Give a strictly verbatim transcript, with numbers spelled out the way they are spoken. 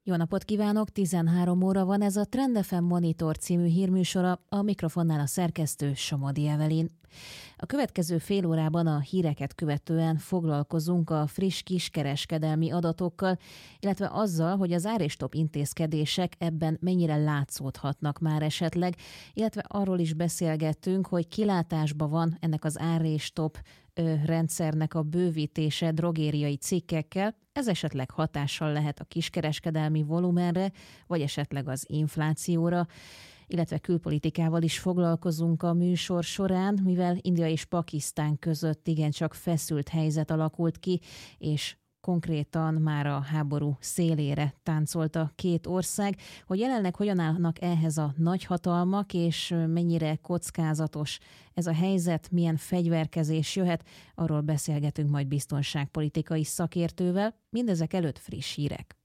Jó napot kívánok, tizenhárom óra van, ez a Trend ef em Monitor című hírműsora, a mikrofonnál a szerkesztő Somodi Evelyn. A következő fél órában a híreket követően foglalkozunk a friss kiskereskedelmi adatokkal, illetve azzal, hogy az ár és stop intézkedések ebben mennyire látszódhatnak már esetleg, illetve arról is beszélgettünk, hogy kilátásban van ennek az ár és stop rendszernek a bővítése drogériai cikkekkel. Ez esetleg hatással lehet a kiskereskedelmi volumenre, vagy esetleg az inflációra, illetve külpolitikával is foglalkozunk a műsor során, mivel India és Pakisztán között igencsak feszült helyzet alakult ki, és konkrétan már a háború szélére táncolt a két ország, hogy jelenleg hogyan állnak ehhez a nagyhatalmak, és mennyire kockázatos ez a helyzet, milyen fegyverkezés jöhet, arról beszélgetünk majd biztonságpolitikai szakértővel. Mindezek előtt friss hírek.